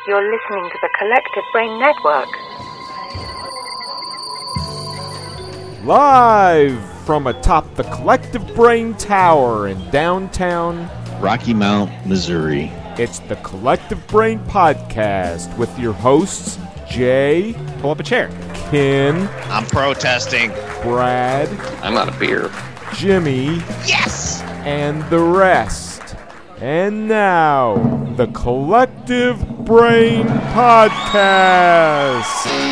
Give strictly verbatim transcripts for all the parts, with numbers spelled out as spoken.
You're listening to the Collective Brain Network. Live from atop the Collective Brain Tower in downtown Rocky Mount, Missouri. It's the Collective Brain Podcast with your hosts, Jay. Pull up a chair. Ken. I'm protesting. Brad. I'm out of beer. Jimmy. Yes! And the rest. And now, the Collective Brain Podcast.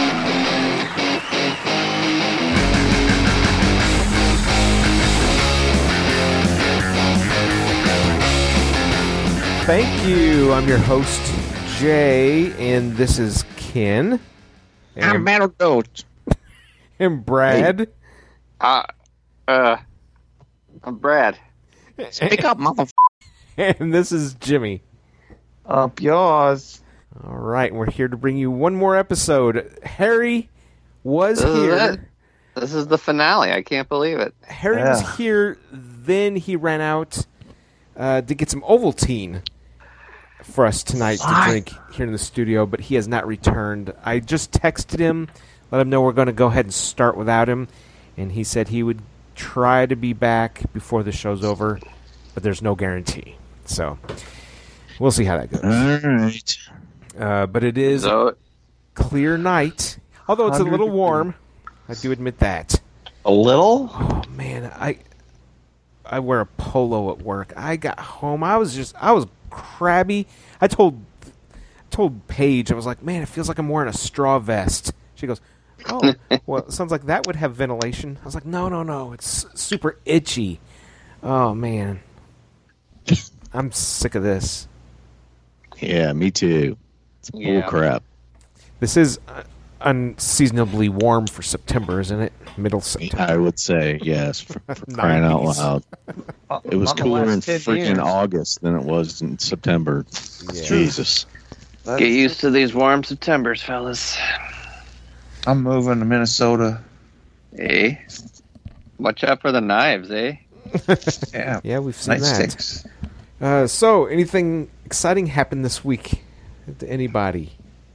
Thank you. I'm your host, Jay, and this is Ken. And I'm Battle Goat. And Brad. Hey. Uh, uh, I'm Brad. Speak up, motherfucker. And this is Jimmy. Up yours. All right, we're here to bring you one more episode. Harry was This is here. it. This is the finale. I can't believe it. Harry Yeah. was here, then he ran out uh, to get some Ovaltine for us tonight What? to drink here in the studio, but he has not returned. I just texted him, let him know we're going to go ahead and start without him, and he said he would try to be back before the show's over, but there's no guarantee. So we'll see how that goes. All right. Uh, but it is So, a clear night, although it's a little warm. I do admit that. A little? Oh man, I I wear a polo at work. I got home, I was just I was crabby. I told told Paige, I was like, man, it feels like I'm wearing a straw vest. She goes, oh, well, it sounds like that would have ventilation. I was like, no, no, no, it's super itchy. Oh man, I'm sick of this. Yeah, me too. It's bull Yeah. crap. This is uh, unseasonably warm for September, isn't it? Middle September. I would say yes, for, for crying out nineties. loud. It was Not the cooler last in ten freaking years. August than it was in September. Yeah. Jesus. That's- get used to these warm Septembers, fellas. I'm moving to Minnesota. Eh? Watch out for the knives, eh? Yeah. Yeah, we've seen Night that. sticks. Uh, so, anything exciting happened this week to anybody?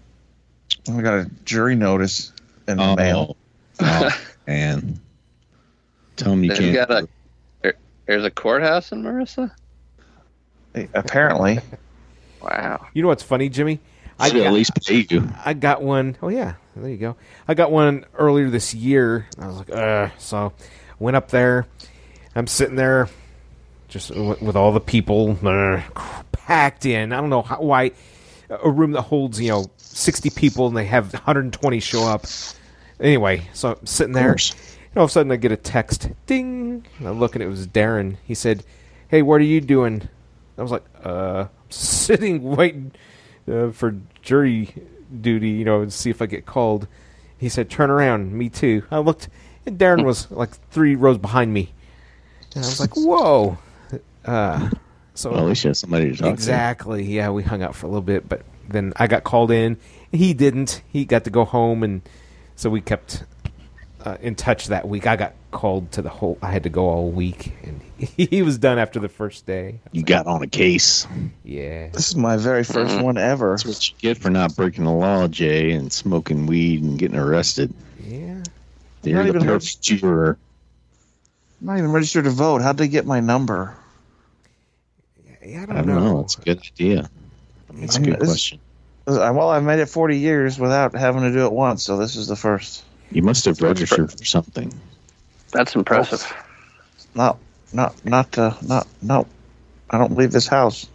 I got a jury notice in the mail. Oh, man. Tell me you There's can't. got a, there- there's a courthouse in Marissa? Apparently. Wow. You know what's funny, Jimmy? I should at got, least pay you. I got one. Oh yeah, there you go. I got one earlier this year. I was like, uh, so went up there. I'm sitting there, just w- with all the people uh, packed in. I don't know how, why a room that holds you know sixty people and they have one hundred twenty show up. Anyway, so I'm sitting there. course. And all of a sudden I get a text, ding. And I look and it was Darren. He said, "Hey, what are you doing?" I was like, "Uh, sitting waiting uh, for jury duty, you know, and see if I get called." He said, "Turn around." Me too. I looked, and Darren was like three rows behind me. And I was like, "Whoa!" Uh, so Well, at least you have somebody to talk exactly, yeah. We hung out for a little bit, but then I got called in. He didn't. He got to go home, and so we kept uh, in touch that week. I got called to the whole. I had to go all week, and he was done after the first day. to. You got on a case. Yeah. This is my very first one ever. That's what you get for not breaking the law, Jay, and smoking weed and getting arrested. Yeah. You're Not the even perfect juror. I'm not even registered to vote. How'd they get my number? Yeah, I I don't, don't know. know. It's a good idea. That's a I'm- good this- question. Uh, Well, I've made it forty years without having to do it once, so this is the first. You must have registered for something. That's impressive. No, not, not, uh, not, no. I don't leave this house.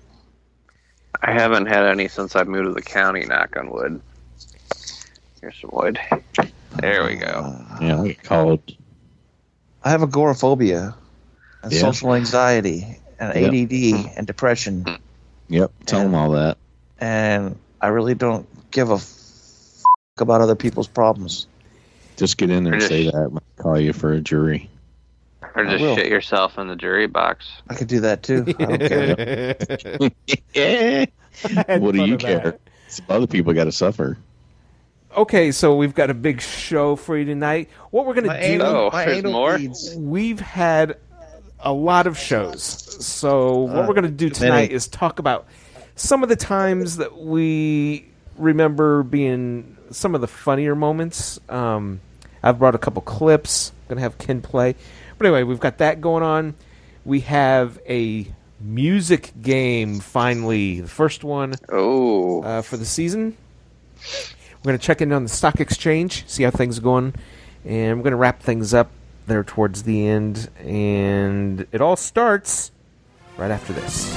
I haven't had any since I moved to the county, knock on wood. Here's some wood. There we go. Uh, Yeah, I get called. I have agoraphobia and Yeah. social anxiety and Yep. A D D and depression, Yep, tell them all that. and I really don't give a f- about other people's problems. Just get in there and say that when I call you for a jury. Or I just will. shit yourself in the jury box. I could do that too. I don't care. Yeah. I had What do fun you of that. care? Some other people got to suffer. Okay, so we've got a big show for you tonight. What we're going My to do, anal- Oh, my there's anal more? bleeds. we've had a lot of shows. So what Uh, we're going to do too tonight many. is talk about some of the times that we remember being some of the funnier moments. Um, I've brought a couple clips. I'm going to have Ken play. But anyway, we've got that going on. We have a music game, finally. The first one Oh. uh, for the season. We're going to check in on the stock exchange, see how things are going. And we're going to wrap things up there towards the end. And it all starts right after this.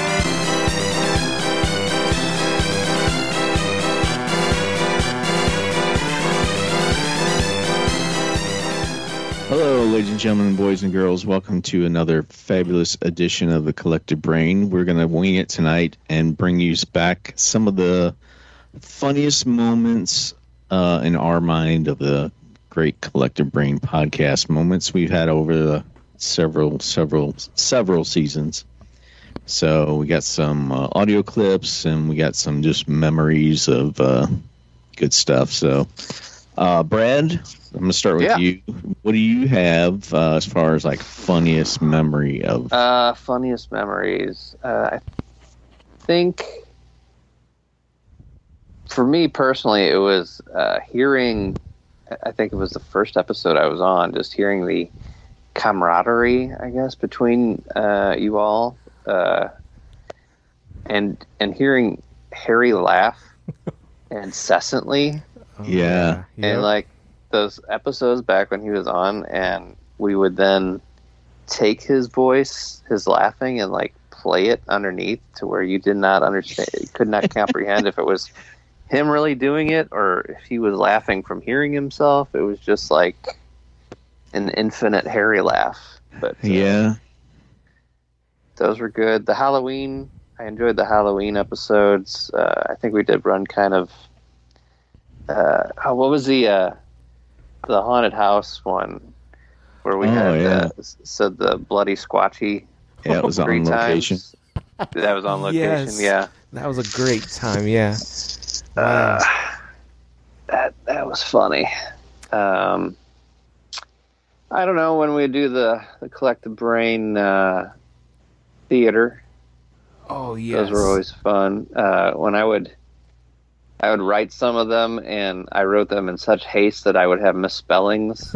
Hello, ladies and gentlemen, boys and girls. Welcome to another fabulous edition of the Collective Brain. We're going to wing it tonight and bring you back some of the funniest moments uh, in our mind of the great Collective Brain podcast moments we've had over the several, several, several seasons. So we got some uh, audio clips and we got some just memories of uh, good stuff. So, uh, Brad, I'm going to start with Yeah. you. What do you have uh, as far as like funniest memory of? Uh, funniest memories. Uh, I think for me personally, it was uh, hearing. I think it was the first episode I was on. Just hearing the camaraderie, I guess, between uh, you all, uh, and and hearing Harry laugh incessantly, Oh, Yeah. yeah. and like those episodes back when he was on, and we would then take his voice, his laughing, and like play it underneath to where you did not understand, you could not comprehend if it was him really doing it or if he was laughing from hearing himself. It was just like an infinite Harry laugh. But uh, Yeah. those were good. The Halloween, I enjoyed the Halloween episodes. Uh, I think we did run kind of. Uh, oh, what was the uh, the haunted house one where we Oh, had yeah. uh, s- said the bloody squatchy Yeah, it was three on location. times? That was on location. Yes. Yeah. That was a great time, yeah. Uh, that that was funny. Um, I don't know, when we do the, the Collective Brain uh, theater. Oh, yes. Those were always fun. Uh, when I would, I would write some of them, and I wrote them in such haste that I would have misspellings,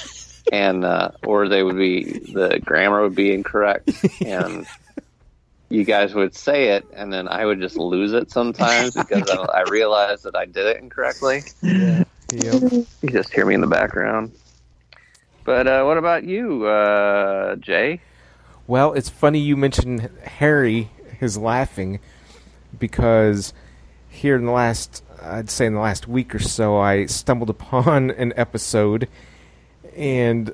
and uh, or they would be the grammar would be incorrect, and you guys would say it, and then I would just lose it sometimes because I, I realized that I did it incorrectly. Yep. You just hear me in the background. But uh, what about you, uh, Jay? Well, it's funny you mentioned Harry, his laughing, because here in the last, I'd say in the last week or so, I stumbled upon an episode, and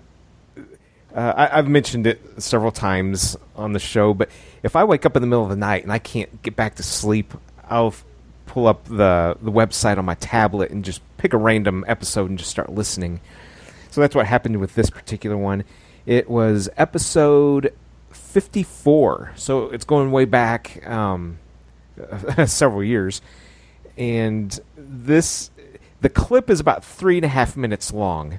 uh, I, I've mentioned it several times on the show, but if I wake up in the middle of the night and I can't get back to sleep, I'll f- pull up the, the website on my tablet and just pick a random episode and just start listening. So that's what happened with this particular one. It was episode fifty-four, so it's going way back um, several years. And this, the clip is about three and a half minutes long,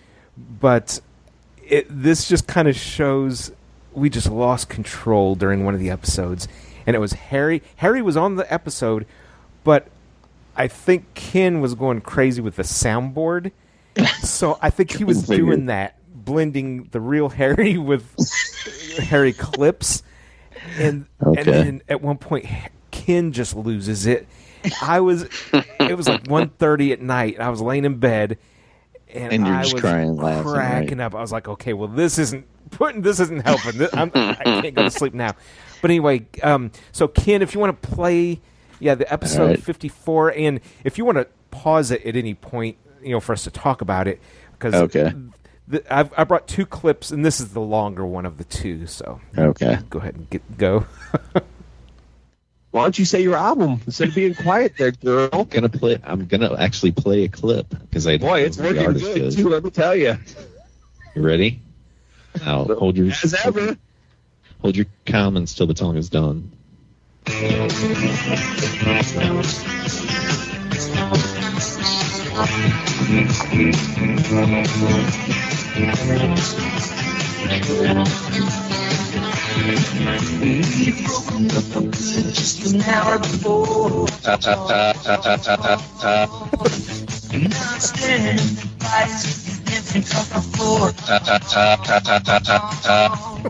but it, this just kind of shows we just lost control during one of the episodes. And it was Harry. Harry was on the episode, but I think Ken was going crazy with the soundboard. So I think he was Figured. doing that, blending the real Harry with Harry clips. And, and Okay. then at one point, Ken just loses it. I was, it was like one thirty at night. I was laying in bed, and, And you're I just was crying, laughing, cracking right? up. I was like, okay, well, this isn't putting, this isn't helping. This, I'm, I can't go to sleep now. But anyway, um, so Ken, if you want to play, yeah, the episode All right. fifty-four, and if you want to pause it at any point, you know, for us to talk about it, because Okay. the, I've, I brought two clips, and this is the longer one of the two. So Okay. go ahead and get go. Why don't you say your album instead of being quiet there, girl? I'm gonna play. I'm gonna actually play a clip because I. Boy, it's know who the working artist good is. too. Let me tell you. You ready? Now hold your As ever. hold your comments till the song is done. Just an hour before. Ta ta ta ta ta ta ta ta. Now I'm standing by different on the floor. Ta ta ta ta ta ta ta ta.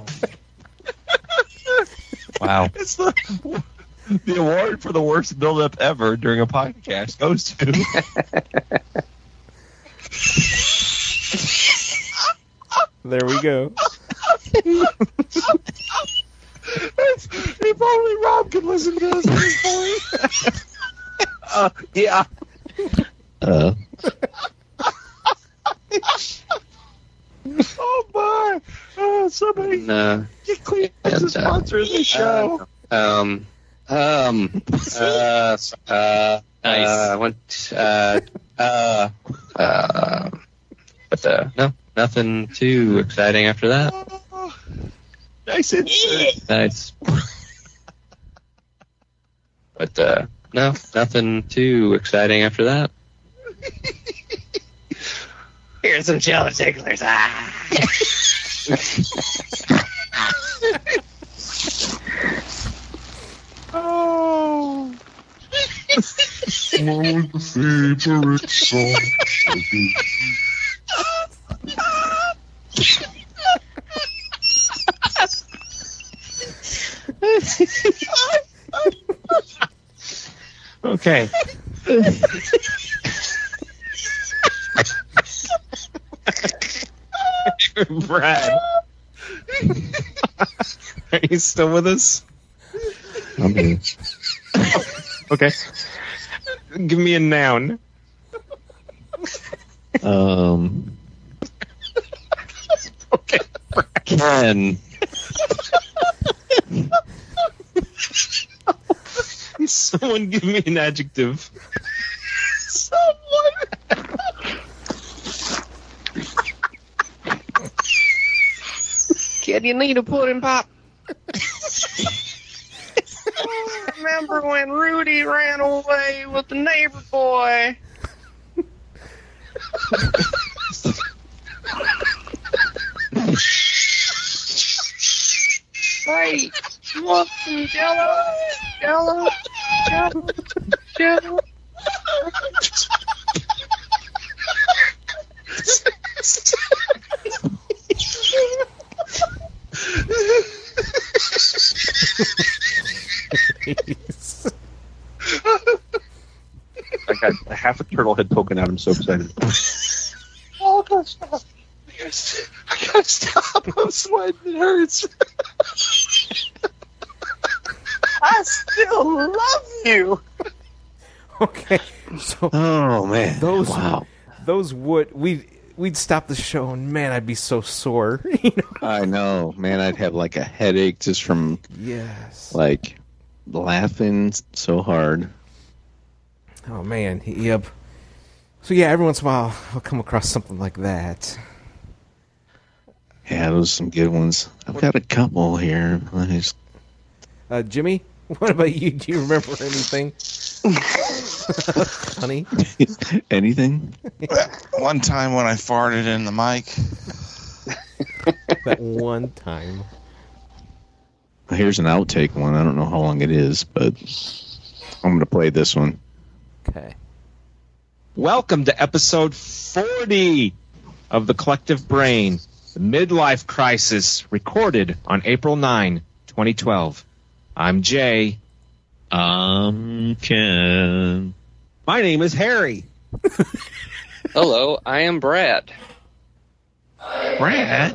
Wow. It's the the award for the worst build-up ever during a podcast goes to. There we go. It's, if only Rob could listen to us at this point. uh, yeah. Uh, Oh my! Oh, somebody No. get clean as a sponsor of the show. Um. Um. Uh. Uh. Nice. Uh. Went. Uh. Uh. Uh. But uh, no, nothing too exciting after that. Oh, nice insert. Nice. But uh, no, nothing too exciting after that. Here's some jello ticklers. Ah. Oh. What was the favorite song? Okay. Brad. Are you still with us? I'm here. Okay. Give me a noun. Um, Okay. Ken. Someone give me an adjective. Kid, you need a pudding pop. Remember when Rudy ran away with the neighbor boy? Hey, you want some jello? Jello? Jello? Jello? I got half a turtle head poking out. I'm so excited. Oh, I gotta stop. I gotta, I gotta stop. I'm sweating. It hurts. I still love you. Okay, so Oh man. those Wow. those would we we'd stop the show and man, I'd be so sore. You know? I know, man. I'd have like a headache just from Yes. like laughing so hard. Oh man, yep. So yeah, every once in a while I'll come across something like that. Yeah, those are some good ones. I've got a couple here. Let me just- Uh, Jimmy, what about you? Do you remember anything? Honey? Anything? One time when I farted in the mic. That one time. Here's an outtake one. I don't know how long it is, but I'm going to play this one. Okay. Welcome to episode forty of The Collective Brain, the midlife crisis, recorded on April ninth, twenty twelve. I'm Jay. Um, Ken. My name is Harry. Hello, I am Brad. Brad?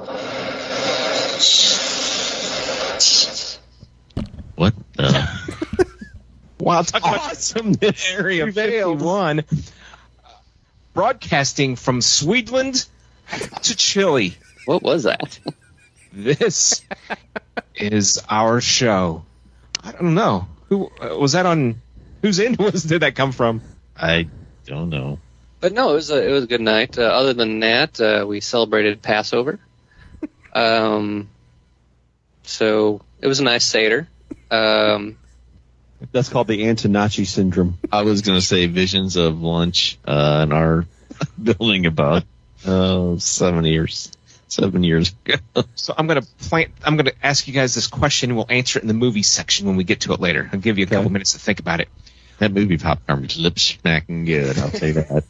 What the? Wow, talk about awesomeness. Area fifty-one. Broadcasting from Sweetland to Chile. What was that? This is our show. I don't know. Who uh, was that on? Whose end was did that come from? I don't know. But no, it was a it was a good night. Uh, other than that, uh, we celebrated Passover. Um, so it was a nice Seder. Um, That's called the Antonacci syndrome. I was going to say visions of lunch uh, in our building about uh, seven years, Seven years ago. So I'm gonna plant. I'm gonna ask you guys this question. We'll answer it in the movie section when we get to it later. I'll give you a Okay. couple minutes to think about it. That movie popcorn was lip smacking good. I'll say that.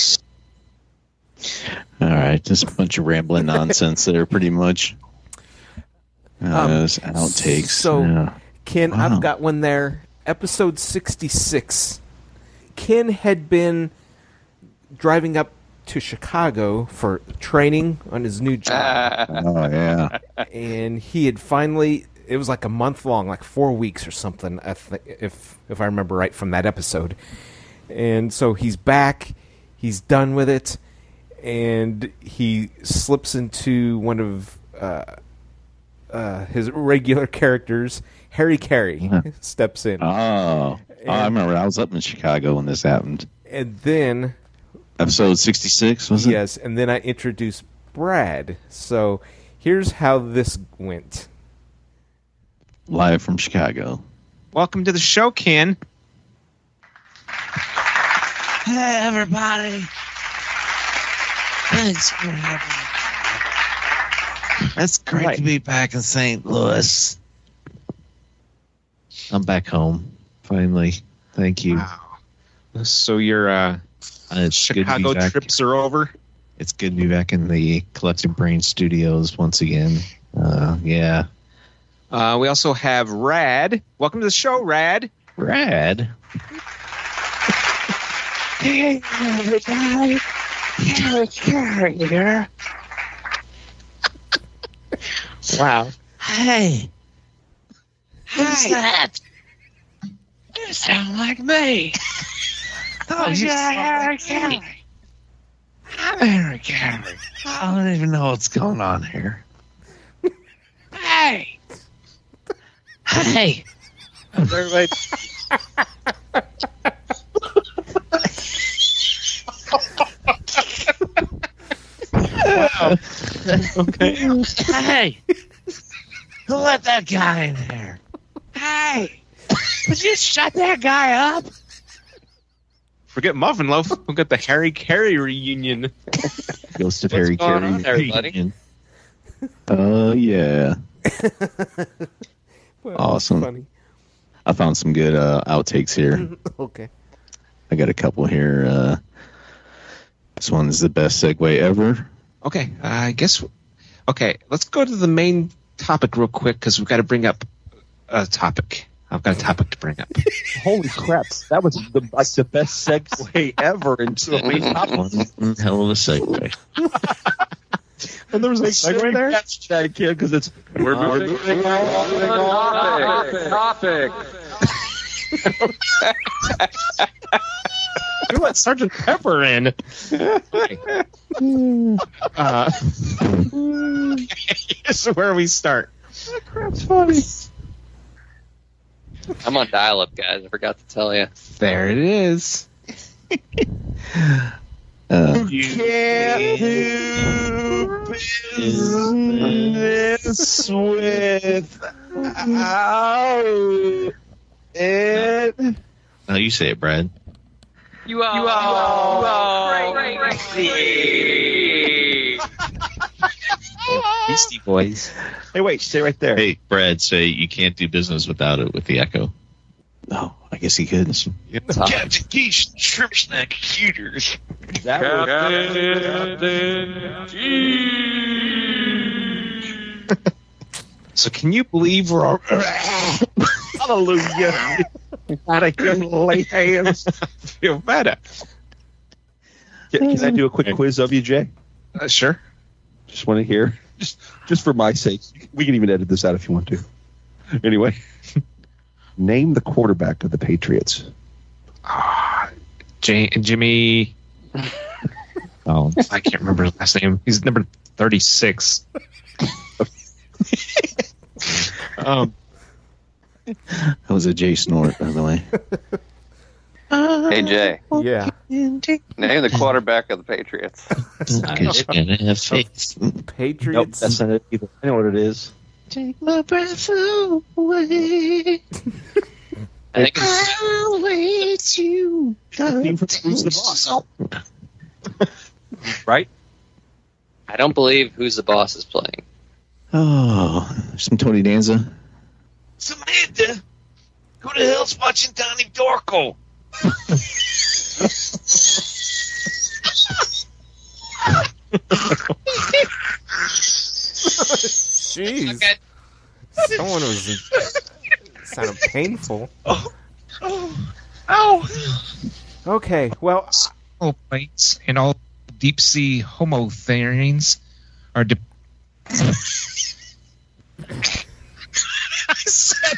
All right, just a bunch of rambling nonsense there, pretty much. Uh, Um, those outtakes. so- yeah. Ken, Wow. I've got one there. Episode sixty-six. Ken had been driving up to Chicago for training on his new job. Oh yeah. And he had finally, it was like a month long, like four weeks or something, I th- if if I remember right from that episode. And so he's back, he's done with it, and he slips into one of uh, uh, his regular characters. Harry Carey Yeah. steps in. Oh. Oh, I remember. I was up in Chicago when this happened. And then, Episode sixty-six, was it? yes, and then I introduced Brad. So here's how this went. Live from Chicago. Welcome to the show, Ken. Hey, everybody. Thanks for having me. It's great Right. to be back in Saint Louis. I'm back home. Finally. Thank you. Wow. So your uh, Uh, it's good to Chicago be back. trips are over. It's good to be back in the Collective Brain Studios once again. Uh, yeah. Uh, we also have Rad. Welcome to the show, Rad. Rad. Hey, everybody. Harry Carey here. Wow. Hey. Who's that? You sound like me. Oh, you yeah, sound Harry like me. Carey. I'm Harry Carey. I don't even know what's going on here. Hey. Hey. Everybody. Wow. Okay. Hey. Who let that guy in there? Hey. Would you shut that guy up? Forget Muffin Loaf. We've got the Harry Carey reunion. Ghost of What's Harry going Carey. on, everybody? reunion. Oh, yeah. Well, Awesome. Funny. I found some good uh, outtakes here. Okay. I got a couple here. Uh, this one is the best segue ever. Okay, uh, I guess. Okay, let's go to the main topic real quick because we've got to bring up a topic. I've got a topic to bring up. Holy crap! That was the, like the best segue ever into a main topic. One hell of a segue. And there was a segue there. That's that kid because it's We're moving on to the topic. We let Sergeant Pepper in. Okay. Uh, here's where we start. crap's funny. I'm on dial-up, guys. I forgot to tell you. There it is. Uh, Can't do business without it. no, you say it, Brad. You are, you are, crazy. Beastie Boys. Hey, wait, stay right there. Hey, Brad, say you can't do business without it with the echo. Oh, I guess he could. Captain Geese, shrimp snack shooters. That was, So can you believe we're all... hallelujah. Out of here, lay hands. feel better? Can, can I do a quick quiz of you, Jay? Uh, sure. Just want to hear, just just for my sake. We can even edit this out if you want to. Anyway, name the quarterback of the Patriots. Ah, J- Jimmy... Oh, I can't remember his last name. He's number thirty-six. um, That was a Jay snort, by the way. Hey, Jay. Yeah. Name the quarterback of the Patriots. Because you gotta have faith. Nope, Patriots. that's not it either. I know what it is. Take my breath away. I think it's I'll wait you. Theme from Who's the Boss? Right? I don't believe Who's the Boss is playing. Oh, some Tony Danza. Samantha, who the hell's watching Donnie Darko? Jeez. Okay. Someone was sounded painful. Oh, oh, oh. Okay, well, All plates and all deep sea homotherines are. De- I said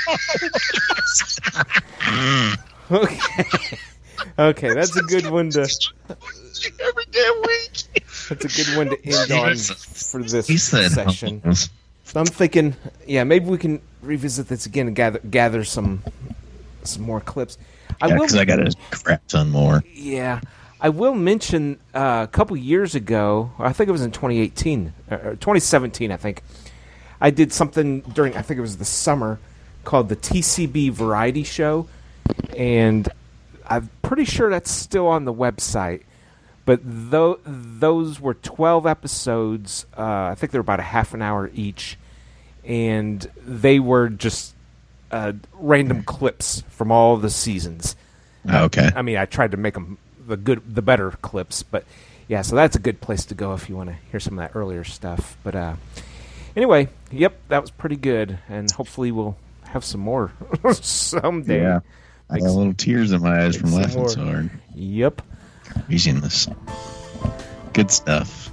okay, okay, that's a good one to. Every damn week. That's a good one to end on for this He said session. homos. So I'm thinking, yeah, maybe we can revisit this again and gather gather some some more clips. I Yeah, will, because I got a crap ton more. yeah, I will mention uh, a couple years ago. I think it was in twenty eighteen or twenty seventeen. I think I did something during. I think it was the summer called the T C B Variety Show, and I'm pretty sure that's still on the website. But tho- those were twelve episodes. Uh, I think they were about a half an hour each, and they were just uh, random clips from all the seasons. Okay. I mean, I tried to make them the good, the better clips, but yeah. So that's a good place to go if you want to hear some of that earlier stuff. But uh, anyway, yep, that was pretty good, and hopefully we'll have some more someday. Yeah. I got little tears in my eyes Make from some laughing more. so hard. Yep. Using this. Good stuff.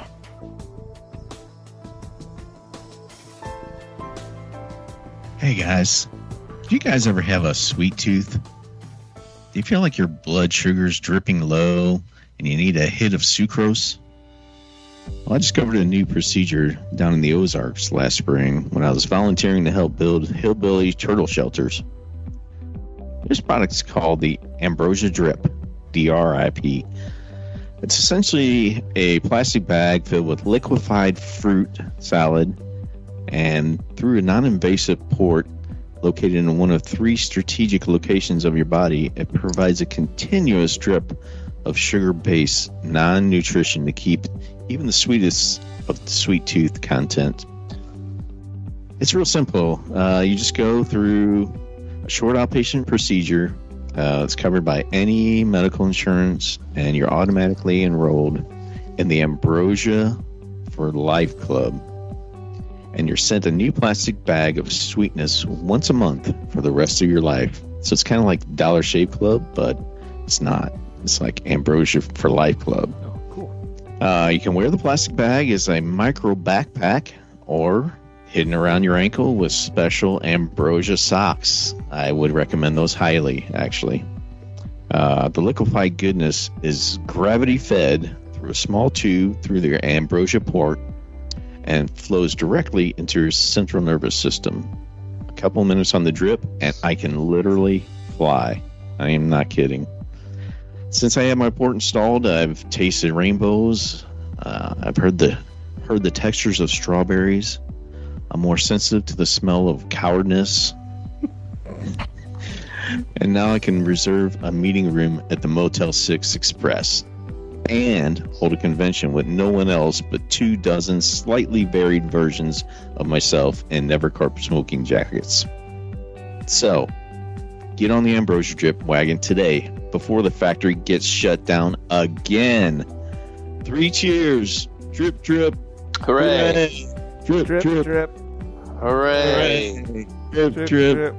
Hey guys, do you guys ever have a sweet tooth? Do you feel like your blood sugar's dripping low and you need a hit of sucrose? Well, I discovered a new procedure down in the Ozarks last spring when I was volunteering to help build hillbilly turtle shelters. This product's called the Ambrosia Drip, D R I P. It's essentially a plastic bag filled with liquefied fruit salad, and through a non-invasive port located in one of three strategic locations of your body, it provides a continuous drip of sugar-based non-nutrition to keep even the sweetest of the sweet tooth content. It's real simple. Uh, you just go through a short outpatient procedure. Uh, it's covered by any medical insurance, and you're automatically enrolled in the Ambrosia for Life Club. And you're sent a new plastic bag of sweetness once a month for the rest of your life. So it's kind of like Dollar Shave Club, but it's not. It's like Ambrosia for Life Club. Oh, cool. Uh, you can wear the plastic bag as a micro backpack or hidden around your ankle with special Ambrosia socks. I would recommend those highly, actually. Uh, the liquefied goodness is gravity fed through a small tube through the Ambrosia port and flows directly into your central nervous system. A couple minutes on the drip, and I can literally fly. I am not kidding. Since I have my port installed, I've tasted rainbows. Uh, I've heard the heard the textures of strawberries. I'm more sensitive to the smell of cowardness. And now I can reserve a meeting room at the Motel six Express and hold a convention with no one else but two dozen slightly varied versions of myself in never carpet smoking jackets. So, get on the Ambrosia Drip wagon today before the factory gets shut down again. Three cheers. Drip, drip. Hooray! Drip, Drip, drip. drip, Hooray! Drip, drip, drip. drip.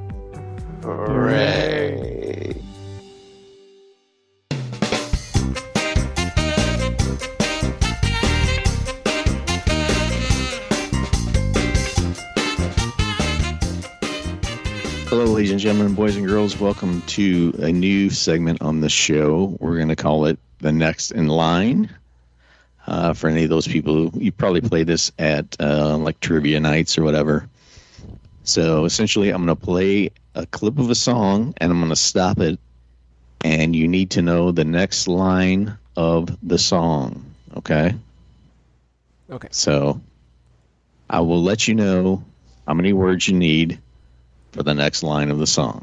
Hooray! Hello, ladies and gentlemen, boys and girls. Welcome to a new segment on the show. We're going to call it The Next in Line. Uh, for any of those people, you probably play this at uh, like trivia nights or whatever. So essentially, I'm going to play a clip of a song, and I'm going to stop it, and you need to know the next line of the song, okay? Okay. So I will let you know how many words you need for the next line of the song.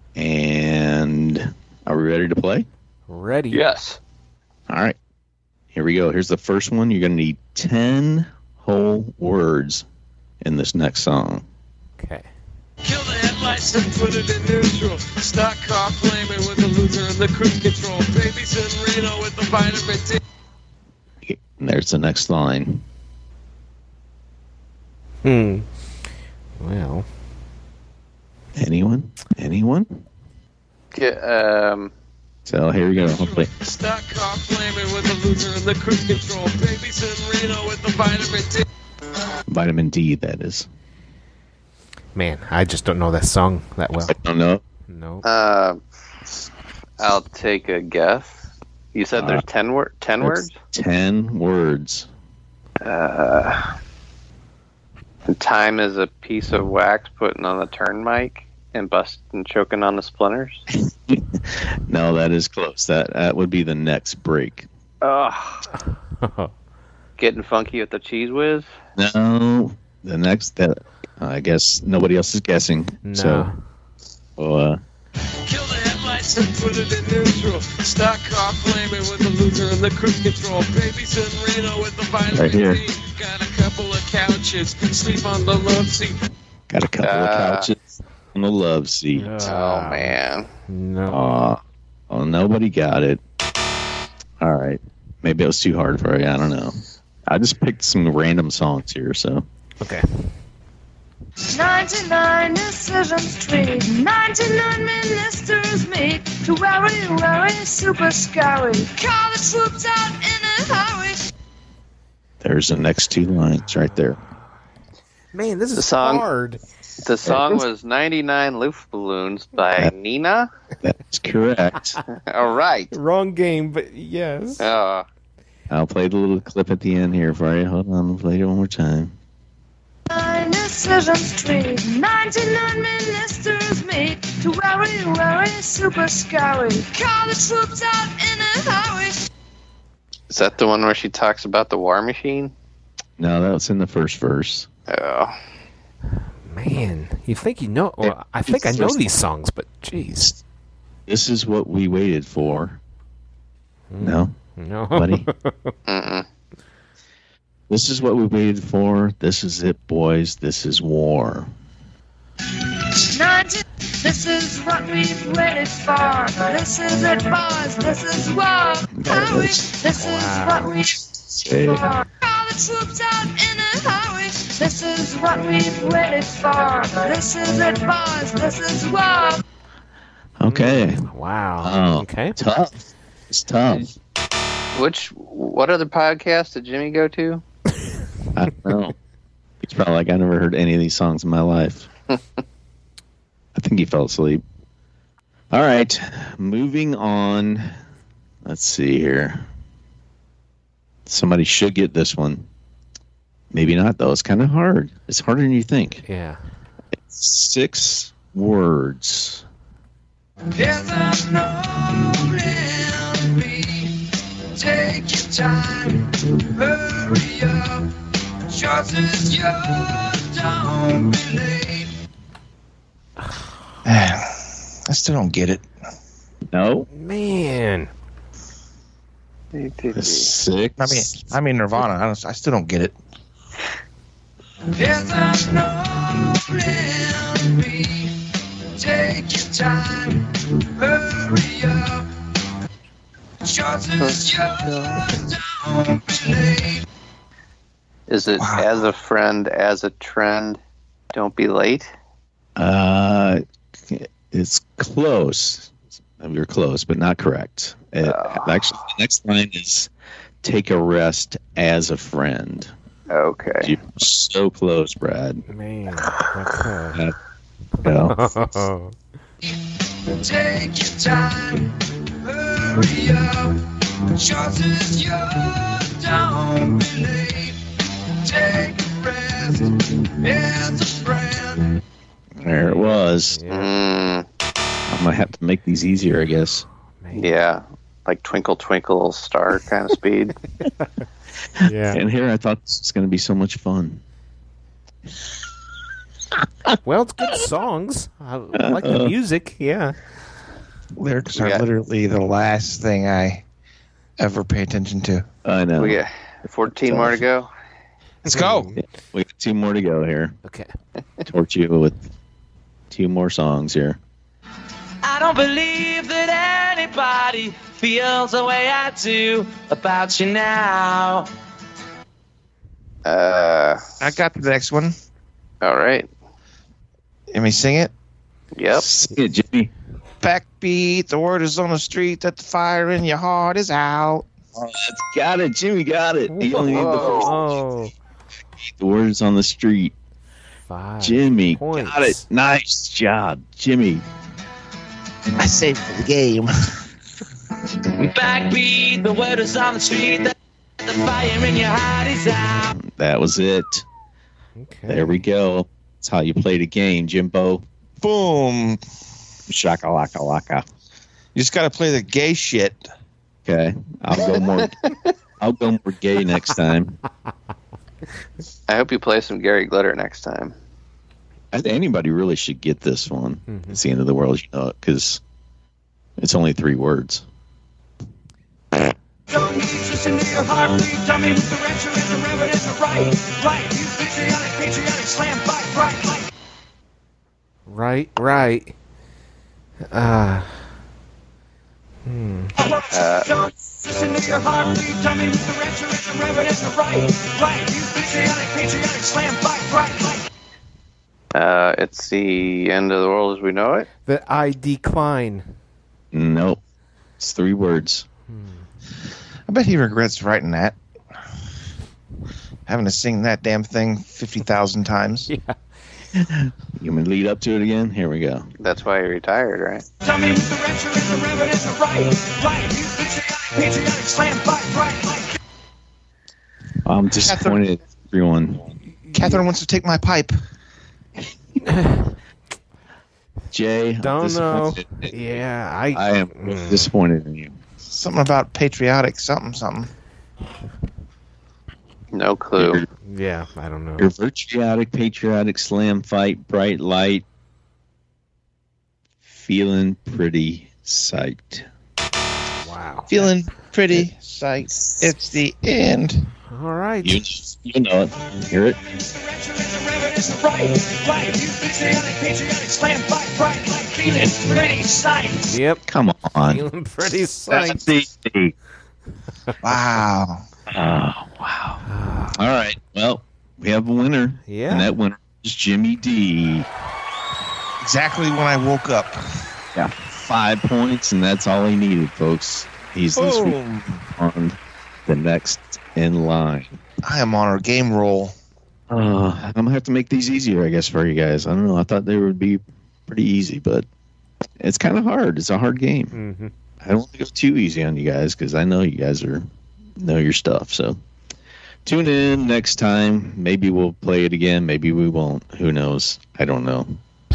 And are we ready to play? Ready. Yes. All right. Here we go. Here's the first one. You're going to need ten whole words in this next song. Okay. Kill the headlights and put it in neutral. Stock car flaming with the loser and the cruise control. Babies in Reno with the vitamin D. And there's the next line. Hmm. Well. Anyone? Anyone? Get, um, So here we go. Hopefully. Stock car flaming with the loser and the cruise control. Babies in Reno with the vitamin D. Vitamin D, that is. Man, I just don't know that song that well. I don't know. No. Uh, I'll take a guess. You said there's Uh, ten word, ten That's words. Ten words. Uh, time is a piece of wax putting on the turn mic and busting, choking on the splinters. No, that is close. That that would be the next break. Ugh. Getting funky with the cheese whiz. No, the next that I guess nobody else is guessing. No. So, well, uh, Kill the headlights and put it in neutral. Stock car flaming with the loser and the cruise control. Babies in Reno with the vitamin Right here. D. Got a couple of couches. Sleep on the love seat. got a couple of Uh, couches on the love seat. Oh man. No. Aw. Oh, nobody got it. All right. Maybe it was too hard for you. I don't know. I just picked some random songs here, so. Okay. ninety-nine decisions tweet, ninety-nine ministers meet to worry, worry, super scary. Call the troops out in a hurry. There's the next two lines right there. Man, this is The song- hard. The song was ninety-nine Luftballons by Nina. That's correct. All right. Wrong game, but yes. Uh, I'll play the little clip at the end here for you. Hold on, I'll play it one more time. Nine decisions tweet, ninety-nine ministers meet to worry, worry, super scary. Call the troops out in a hurry. is that the one where she talks about the war machine? No, that's in the first verse. Oh. Man, you think you know? Well, I think I know these songs, but jeez. This is what we waited for. No, No. buddy. Mm-mm. This is what we waited for. This is it, boys. This is war. ninety, this is what we've waited for. This is it, boys. This is war. There it Hurry. is. This is Wow. what we've Say for. it. Call the troops out in a hurry. This is what we've waited for. This is it, boys. This is war. Okay. Wow. Oh, Okay. tough. It's tough. Which what other podcast did Jimmy go to? I don't know. He's probably like, I never heard any of these songs in my life. I think he fell asleep. All right. Moving on. Let's see here. Somebody should get this one. Maybe not, though. It's kind of hard. It's harder than you think. Yeah. Six words. There's a rolling beat. Take your time. Hurry up. Chances you don't be late. I still don't get it. No. Man. Six. I mean, I mean Nirvana. I, don't, I still don't get it. There's a rolling beat. Take your time. Hurry up. Chances you don't be late. Is it Wow. as a friend, as a trend? Don't be late. Uh, it's close. You're close, but not correct. It, Oh. Actually, the next line is take a rest as a friend. Okay. You're so close, Brad. Man. Okay. Go. Take your time. Hurry up. Chances you don't be late. Take a rest as a friend. There it was. Mm, I'm gonna have to make these easier, I guess. yeah. Like twinkle twinkle star kind of speed. Yeah. And here I thought this was gonna be so much fun. Well, it's good songs. I like the music. Yeah. Lyrics are Yeah. literally the last thing I ever pay attention to. I know. We got fourteen more to go. Let's go. Yeah, we got two more to go here. Okay. Torch you with two more songs here. I don't believe that anybody feels the way I do about you now. Uh, I got the next one. all right. Let me sing it. Yep. Sing it, Jimmy. Backbeat, the word is on the street that the fire in your heart is out. Oh, that's got it. Jimmy got it. He only need the first. Oh, The words on the street. five Jimmy points. got it. Nice job, Jimmy. I saved for the game. Backbeat, the word is on the street that the fire in your heart is out. That was it. Okay. There we go. That's how you play the game, Jimbo. Boom. Shaka laka laka. You just got to play the gay shit. Okay, I'll go more. I'll go more gay next time. I hope you play some Gary Glitter next time. I think anybody really should get this one. Mhm. It's the end of the world, you know, because it's only three words. Don't just into your heartbeat. Tell me who's the rancher and the reverend is the right. Right, you patriotic, patriotic, slam fight, right, right. Right, right. Uh, hmm. Uh, Don't just into your heartbeat. Tell me who's the rancher and the reverend is the right. Right, you patriotic, patriotic, slam fight, right, right. Uh, it's the end of the world as we know it. That I decline. Nope, it's three words. I bet he regrets writing that. Having to sing that damn thing fifty thousand times. Yeah. You want me to lead up to it again? Here we go. That's why he retired, right? Tell me who's the rancher and the reverend is the right. Right, you patriotic, patriotic, slam fight, right, right. I'm disappointed in everyone. Catherine wants to take my pipe. Jay, I'm Don't know. disappointed. Yeah, I. I am Mm. disappointed in you. Something about patriotic something something. No clue. Your, Yeah, I don't know. your virtuotic, patriotic slam fight, bright light, feeling pretty psyched. Wow. Feeling pretty sight. It's the end. All right. You, you know it. Hear it? Right, right, you patriotic, patriotic, slam fight, right, like feeling pretty sight. Yep. Come on. Feeling pretty That's psyched. easy. Wow. Oh, wow. All right. Well, we have a winner. Yeah. And that winner is Jimmy D. Exactly when I woke up. Yeah. Five points, and that's all he needed, folks. He's this week Boom. on the next in line. I am on a game roll. Uh, I'm going to have to make these easier, I guess, for you guys. I don't know. I thought they would be pretty easy, but it's kind of hard. It's a hard game. Mm-hmm. I don't want to go too easy on you guys because I know you guys are know your stuff. So tune in next time. Maybe we'll play it again. Maybe we won't. Who knows? I don't know.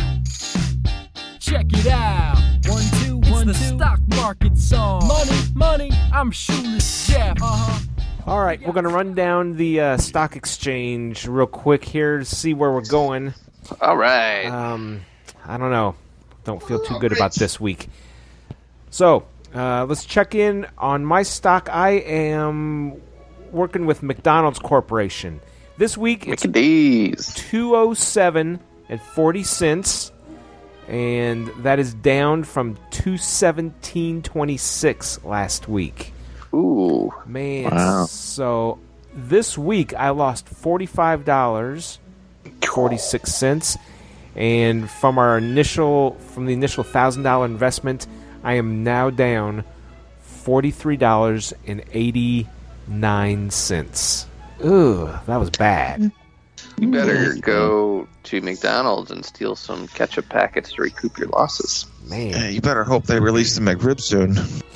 Check it out. One, two, it's one, the two. Stock market song. Money, money, I'm Shoeless Jeff. Uh-huh. All right, we're going to run down the uh, stock exchange real quick here to see where we're going. All right. Um, I don't know. Don't feel too good about this week. So, uh, let's check in on my stock. I am working with McDonald's Corporation. This week it's These. two oh seven and forty cents, and that is down from two seventeen twenty-six last week. Ooh. Man, Wow. so this week I lost forty-five dollars and forty-six cents, and from our initial from the initial one thousand dollars investment, I am now down forty-three dollars and eighty-nine cents. Ooh, that was bad. You better go to McDonald's and steal some ketchup packets to recoup your losses. Man. Hey, you better hope they release the McRib soon.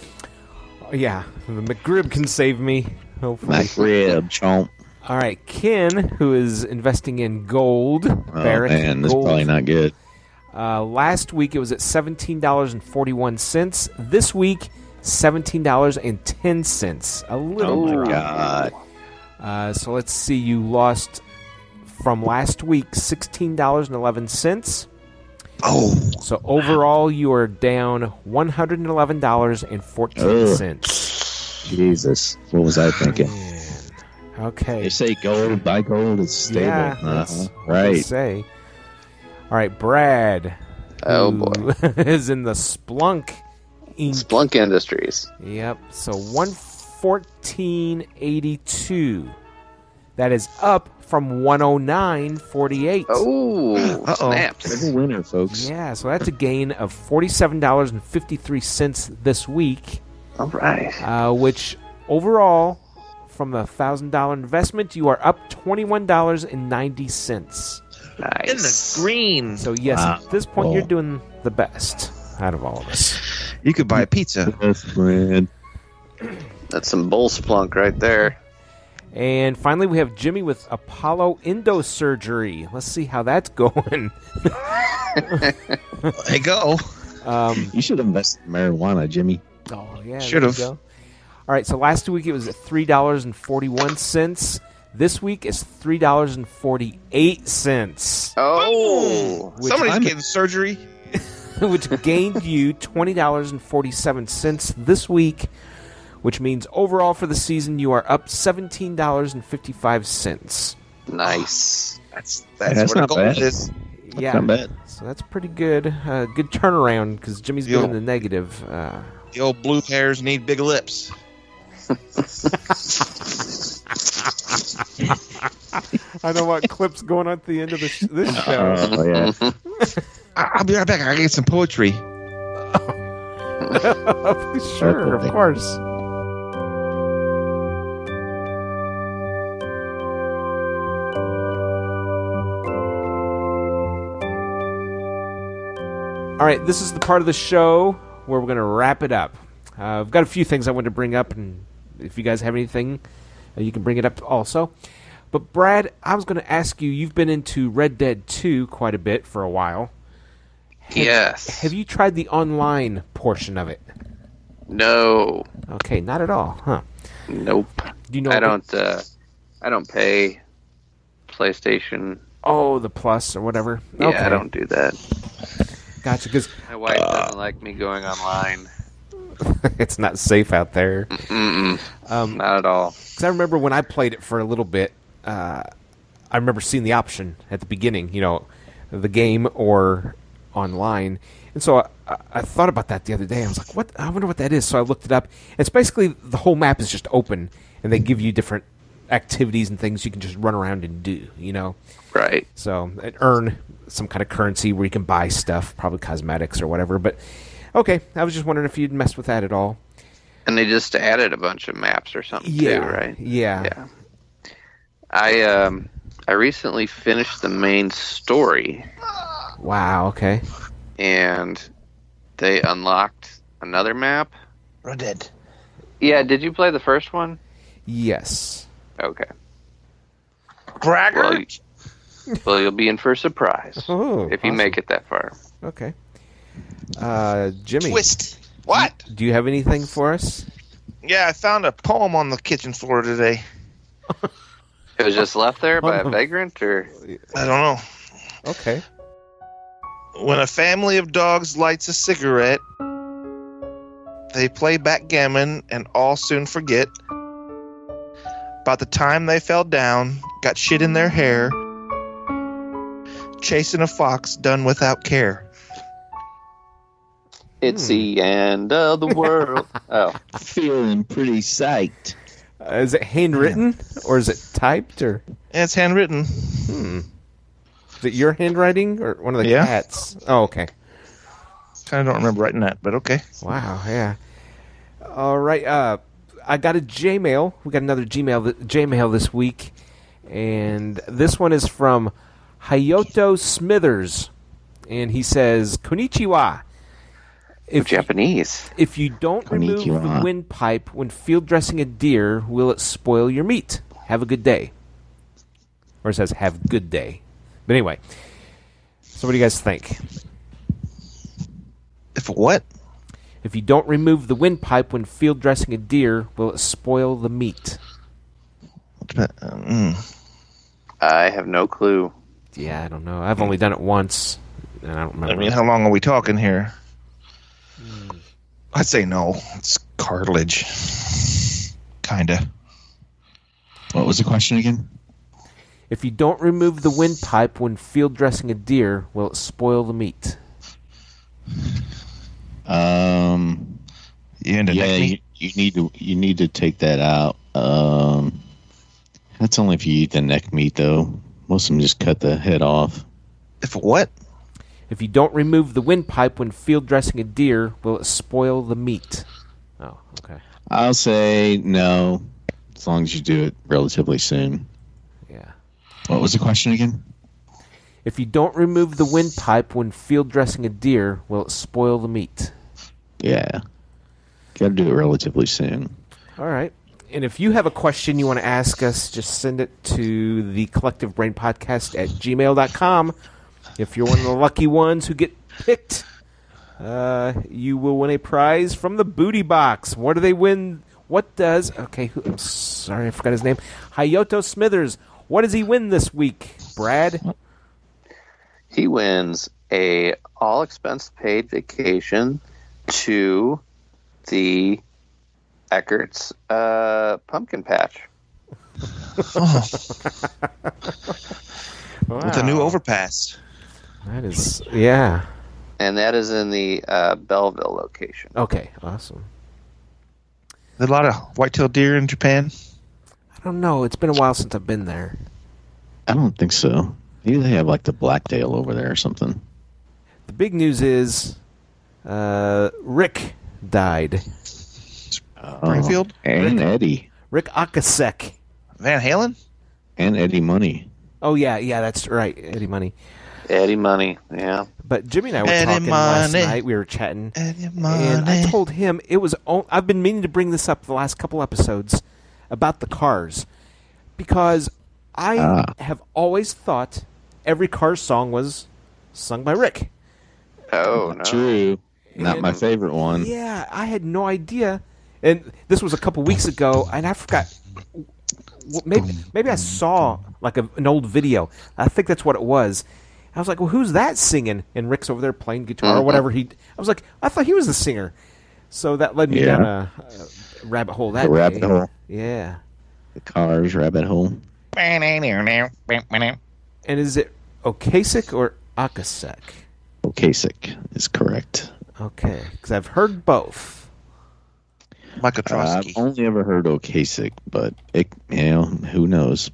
Yeah, the McRib can save me, hopefully. McRib, chomp. All right, Ken, who is investing in gold. Oh, Barrick man, this is gold. probably not good. Uh, last week it was at seventeen dollars and forty-one cents. This week, seventeen dollars and ten cents. A little Oh, my drop. God. Uh, so let's see. You lost from last week sixteen dollars and eleven cents. Oh. So overall, you are down one hundred eleven dollars and fourteen cents. Jesus, what was I thinking? Okay. They say gold, buy gold, it's stable. Yeah, uh-huh. that's what they Right. say. All right, Brad. Oh, who boy. is in the Splunk Incorporated. Splunk Industries. Yep. So one fourteen eighty two. That is up from one oh nine forty eight. Oh, Uh-oh. snaps. Double winner, folks. Yeah. So that's a gain of forty seven dollars and fifty three cents this week. All right. Uh, which overall, from the thousand dollar investment, you are up twenty one dollars and ninety cents. Nice. In the green. So yes, Wow. at this point, Cool. you're doing the best out of all of us. You could buy a pizza. Best friend. That's some bull Splunk right there. And finally, we have Jimmy with Apollo Endosurgery. Let's see how that's going. Hey, go. Um, You should invest in marijuana, Jimmy. oh yeah, there Should've. you go. All right, so last week it was at three dollars and forty one cents. This week is three dollars and forty eight cents, Oh. Which Somebody's I'm- getting surgery. which gained you twenty dollars and forty seven cents this week. Which means overall for the season you are up seventeen dollars and fifty five cents. Nice. That's that's, That's where not the gold bad. is. Yeah, Not bad. so that's pretty good. Uh, good turnaround because Jimmy's been Yo. in the negative. Uh, The old blue hairs need big lips. I know what clip's going on at the end of this, this show. Oh, yeah. I- I'll be right back. I gotta get some poetry. Sure, of course. All right, this is the part of the show where we're going to wrap it up. Uh, I've got a few things I wanted to bring up, and if you guys have anything, uh, you can bring it up also. But Brad, I was going to ask you, you've been into Red Dead two quite a bit for a while. Yes. Have you tried the online portion of it? No. Okay, not at all, huh? Nope. Do you know I what- don't. Uh, I don't pay PlayStation. Oh, the Plus or whatever. Yeah, okay. I don't do that. Gotcha, because My wife doesn't like me going online. it's not safe out there. Mm-mm. Um, Not at all. Because I remember when I played it for a little bit, uh, I remember seeing the option at the beginning, you know, the game or online. And so I, I, I thought about that the other day. I was like, what? I wonder what that is. So I looked it up. It's basically the whole map is just open, and they give you different activities and things you can just run around and do, you know? Right. So and earn some kind of currency where you can buy stuff, probably cosmetics or whatever. But okay, I was just wondering if you'd messed with that at all. And they just added a bunch of maps or something Yeah, too, right? yeah. Yeah. I um I recently finished the main story, Wow, okay. and they unlocked another map. Red Dead. Yeah, did you play the first one? Yes. Okay. Bragger. Well, you, well you'll be in for a surprise Oh, if you awesome. make it that far. Okay. Uh, Jimmy. Twist. What? Do you have anything for us? Yeah, I found a poem on the kitchen floor today. It was just left there by a Oh. vagrant, or I don't know. Okay. When a family of dogs lights a cigarette, they play backgammon and all soon forget. About the time they fell down, got shit in their hair, chasing a fox done without care. it's the end of the world. Oh, Feeling pretty psyched. Uh, is it handwritten or is it typed or? And it's handwritten. Hmm. Is it your handwriting or one of the Yeah. cats? Oh, okay. Kind of don't remember writing that, but okay. Wow. Yeah. All right. Uh, I got a Gmail. We got another Gmail th- Gmail this week, and this one is from Hayoto Smithers, and he says, "Konnichiwa." If Japanese. If you don't remove the Konnichiwa. windpipe when field dressing a deer, will it spoil your meat? Have a good day. Or it says, have good day. But anyway, so what do you guys think? If what? If you don't remove the windpipe when field dressing a deer, will it spoil the meat? Mm. I have no clue. Yeah, I don't know. I've only done it once, and I don't remember. I mean, how long are we talking here? I'd say no. It's cartilage. Kinda. What was the question again? If you don't remove the windpipe when field dressing a deer, will it spoil the meat? Um, You into yeah, neck you, meat? you need to you need to take that out. Um, that's only if you eat the neck meat, though. Most of them just cut the head off. If what? If you don't remove the windpipe when field dressing a deer, will it spoil the meat? Oh, okay. I'll say no, as long as you do it relatively soon. Yeah. What was the question again? If you don't remove the windpipe when field dressing a deer, will it spoil the meat? Yeah, got to do it relatively soon. All right. And if you have a question you want to ask us, just send it to the Collective Brain Podcast at gmail dot com. If you're one of the lucky ones who get picked, uh, you will win a prize from the Booty Box. What do they win? What does... Okay, who, I'm sorry, I forgot his name. Hayato Smithers. What does he win this week, Brad? He wins a all-expense-paid vacation to the Eckert's uh, pumpkin patch. Oh. Wow. With a new overpass. That is... Yeah. And that is in the uh, Belleville location. Okay, awesome. There's a lot of white-tailed deer in Japan. I don't know. It's been a while since I've been there. I don't think so. Maybe they have like the blacktail over there or something. The big news is uh, Rick died. Springfield? Oh, and Rick- Eddie. Rick Ocasek. Van Halen? And Eddie Money. Oh, yeah, yeah, that's right. Eddie Money. Eddie Money, yeah. But Jimmy and I were Eddie talking last Money. night. We were chatting. Eddie And I Money. told him it was... o- I've been meaning to bring this up the last couple episodes about the Cars. Because I Ah. have always thought every Cars song was sung by Rick. Oh, no. True. Not And- my favorite one. Yeah, I had no idea. And this was a couple weeks ago, and I forgot. w- Maybe maybe I saw like a, an old video. I think that's what it was. I was like, "Well, who's that singing?" And Rick's over there playing guitar or Mhm. whatever. He, I was like, "I thought he was the singer." So that led me Yeah. down a, a rabbit hole. That The rabbit day. hole. Yeah. The Cars rabbit hole. And is it Ocasek or Ocasek? Okasik is correct. Okay, because I've heard both. Michael Uh, I've Trotsky. only ever heard Okasik, but it, you know, who knows?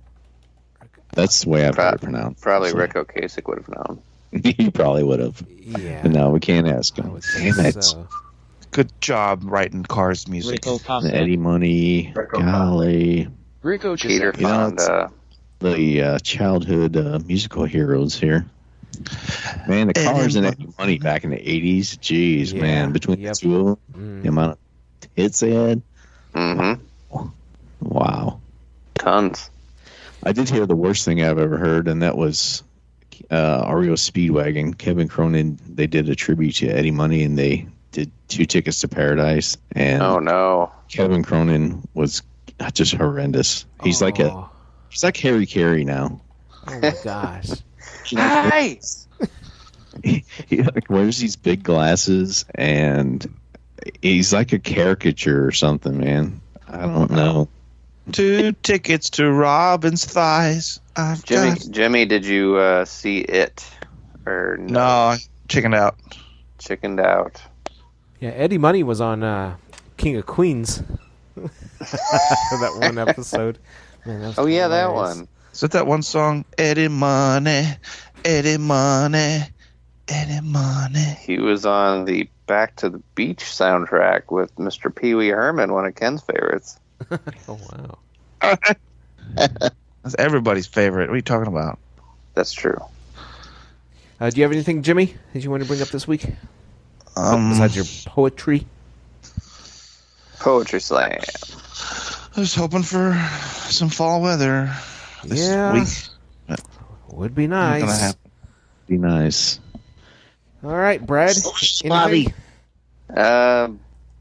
That's the way I've heard it pronounced. Probably so. Rick Ocasek would have known. He probably would have. Yeah. But no, we can't ask I him. would think Damn it. so. Good job writing Cars music. Eddie Money. Golly. Rico Peter You know, it's- Fonda. The uh, childhood uh, musical heroes here. Man, the Eddie Cars and Money. Eddie Money back in the eighties. Jeez, Yeah, man. Between yep. the two of them, Mm. the amount of hits they had. Mm-hmm. Wow. Tons. I did hear the worst thing I've ever heard, and that was uh, R E O Speedwagon. Kevin Cronin, they did a tribute to Eddie Money, and they did Two Tickets to Paradise. And Oh, no. Kevin Cronin was just horrendous. He's like a Oh. he's like Harry Carey now. Oh my gosh. Hey! He, he like wears these big glasses, and he's like a caricature or something, man. I don't know. Two tickets to Robin's thighs. I've Jimmy, got... Jimmy, did you uh, see it? Or no? No, I chickened out. Chickened out. Yeah, Eddie Money was on uh, King of Queens. That one episode. Man, that was Oh, yeah, that hilarious. one. Is that that one song? Eddie Money, Eddie Money, Eddie Money. He was on the Back to the Beach soundtrack with Mister Pee Wee Herman, one of Ken's favorites. Oh, wow. That's everybody's favorite. What are you talking about? That's true. Uh, do you have anything, Jimmy, that you want to bring up this week? Um, Besides your poetry? Poetry slam. I was hoping for some fall weather this Yeah. week. Would be Not gonna nice. happen. Be nice. All right, Brad. anything? Um,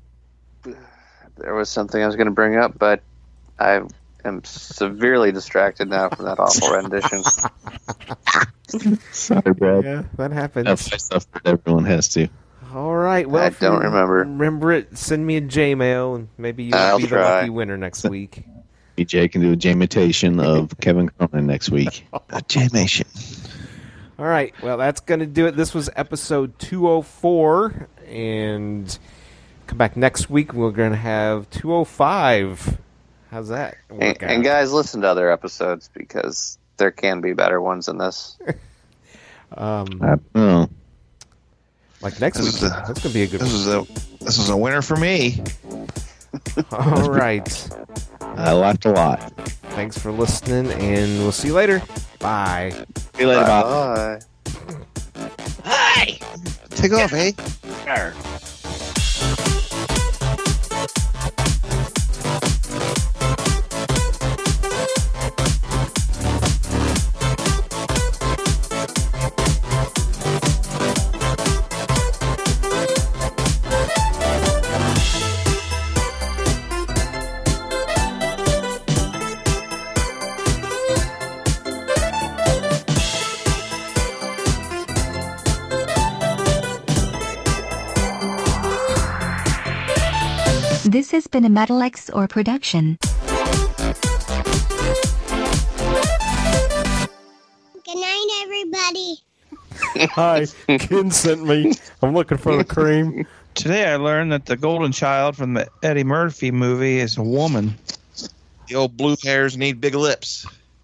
there was something I was going to bring up, but I am severely distracted now from that awful rendition. Sorry, Brad. Yeah, that happens. That's my stuff that everyone has to. All right. Well, I if you don't remember. Remember it. Send me a J-mail, and maybe you'll I'll be the try. lucky winner next week. Jay can do a J-imitation of Kevin Cronin next week. A J-mation. All right. Well, that's going to do it. This was episode two oh four, and come back next week. We're going to have two oh five. How's that work And, out? and guys, listen to other episodes because there can be better ones than this. um, I don't know. Like next This week. is a- That's going to be a good This one. is a this is a winner for me. All right. I laughed a lot. Thanks for listening, and we'll see you later. Bye. See you later, Bob. Bye. Hey! Take off, eh? This has been a Metal X or production. Good night, everybody. Hi, Ken sent me. I'm looking for the cream. Today I learned that the golden child from the Eddie Murphy movie is a woman. The old blue hairs need big lips.